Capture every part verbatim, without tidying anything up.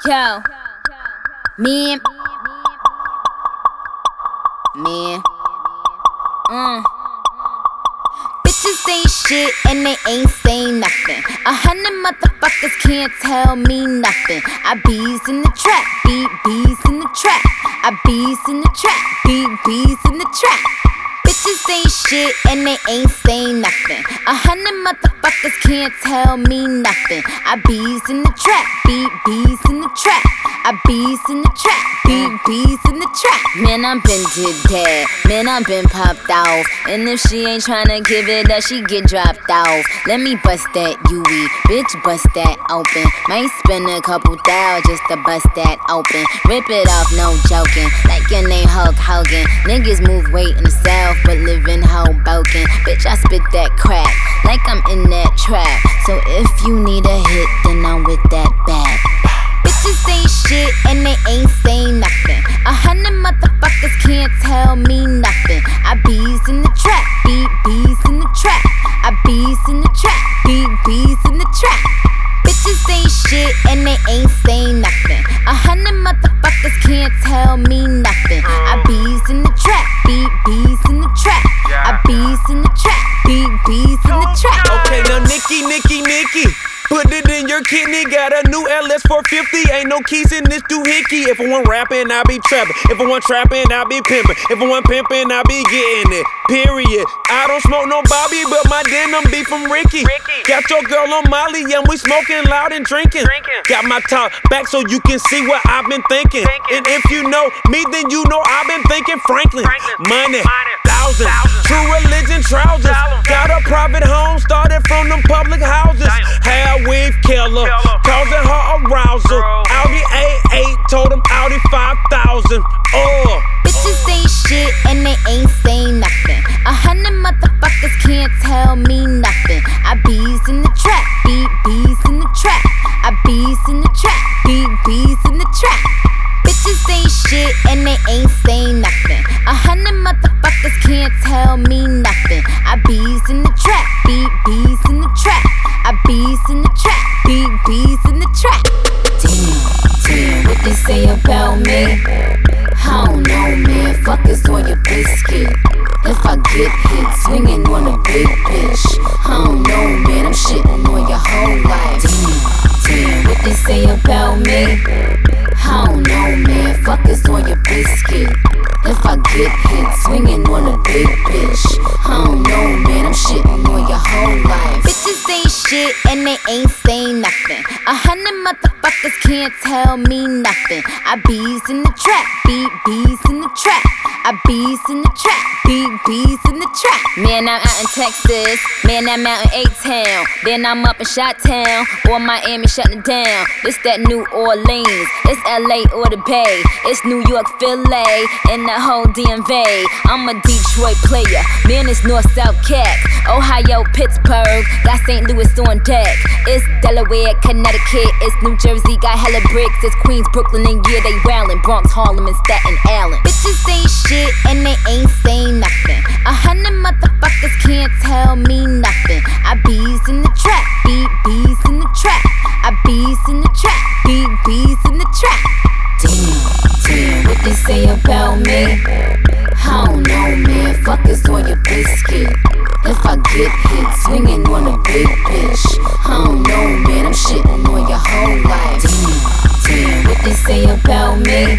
Yo, me, me, mm. Bitches ain't shit and they ain't saying nothing. A hundred motherfuckers can't tell me nothing. I bees in the trap, beat bees in the trap. I bees in the trap, beat bees in the trap. Bitches ain't shit and they ain't saying nothing. A hundred motherfuckers can't tell me nothing. I bees in the trap, beat bees in the trap. I bees in the trap, beat bees in the trap. Man, I'm been did that. Man, I'm been popped off. And if she ain't tryna give it up, she get dropped off. Let me bust that U E, bitch, bust that open. Might spend a couple thou just to bust that open. Rip it off, no joking. Like your name Hulk Hogan. Niggas move weight in the south, but live in Hoboken. Bitch, I spit that crack like I'm in that trap. So if you need a hit, then I'm with that bag. Bitches ain't shit and they ain't saying nothing. A hundred motherfuckers can't tell me nothing. I bees in the trap, beat bees in the trap. I bees in the trap, beat bees in the trap. Bitches ain't shit and they ain't saying nothing. A hundred motherfuckers can't tell me nothing. I bees in the trap, beat bees in the trap. I bees in the trap, beat bees in the trap. Okay, now Nikki, Nikki, Nikki, put it in your kidney. Got a new L S four fifty. Ain't no keys in this doohickey. If I want rapping, I be trapping. If I want trapping, I be pimping. If I want pimping, I be getting it. Period. I don't smoke no Bobby, but my denim be from Ricky. Ricky. Got your girl on Molly, and we smoking loud and drinking. drinking. Got my top back so you can see what I've been thinking. thinking. And if you know me, then you know I've been thinking Franklin. Franklin. Money, Money. thousands. Thousands. True religion trousers. Thousands. Got a private home, started from them public houses. Hair weave killer, killer. Causing her arousal. Bro. Audi A eight, told him Audi five thousand. Oh. Bitches ain't shit and they ain't saying nothing. A hundred motherfuckers can't tell me nothing. I bees in the trap, beat bees in the trap. I bees in the trap, beat bees in the trap. Bitches ain't shit and they ain't saying nothing. A hundred motherfuckers can't tell me nothing. I bees in the trap, beat bees in the trap. I bees in the trap, beat bees in the trap. Damn, damn, what they say about me? I don't know, man. Fuck is on your biscuit. If I get hit, swinging on a big bitch. I don't know, man. I'm shitting on your whole life. Damn, damn, what they say about me? I don't know, man. Fuck is on your biscuit. If I get hit, swinging on a big bitch. I don't know, man. I'm shitting on your whole life. Bitches ain't shit and they ain't saying nothing. A hundred motherfuckers can't tell me nothing. I bees in the trap, beat bees in the trap. I bees in the trap, beat bees in the trap. Man, I'm out in Texas. Man, I'm out in A-Town. Then I'm up in Chi-Town or Miami shutting down. It's that New Orleans. It's L A or the Bay. It's New York, Philly, and the whole D M V. I'm a Detroit player. Man, it's North-South Cat. Ohio, Pittsburgh. Got Saint Louis on deck. It's Delaware, Connecticut. It's New Jersey. Got hella bricks. It's Queens, Brooklyn, and yeah, they wildin'. Bronx, Harlem, and Staten Island. Bitches ain't shit and they ain't saying nothing. A hundred motherfuckers can't tell me nothing. I bees in the trap, beat bees in the trap. I bees in the trap, beat bees in the trap. Damn, damn, what they say about me? I don't know, man. Fuck is on your biscuit. If I get hit, swinging on a big bitch. I don't know, man. I'm shitting on your whole life. Damn, damn, what they say about me?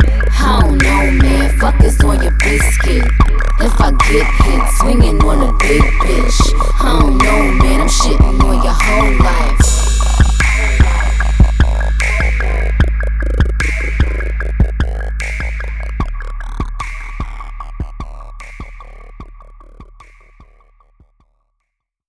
I don't know, man. Fuck is on your biscuit. If I get hit, swinging on a big bitch. I don't know,